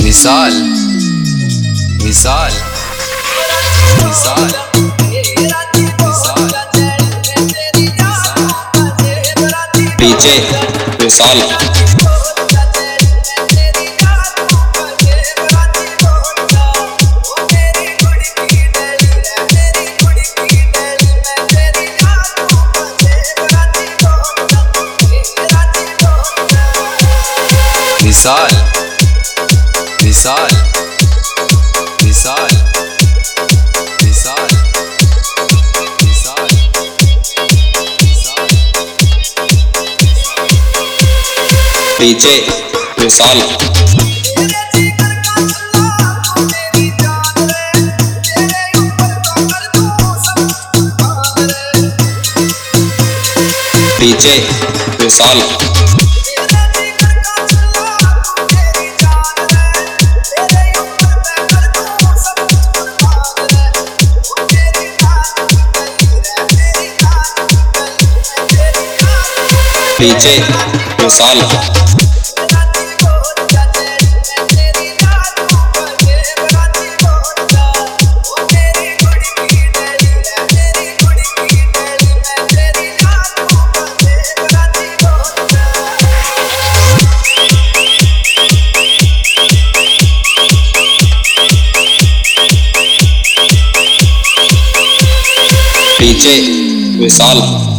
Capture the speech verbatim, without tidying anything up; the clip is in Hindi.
Vishal Vishal Vishal DJ Vishal Vishal Vishal Vishal Vishal Vishal DJ Vishal DJ Vishal DJ Vishal DJ Vishal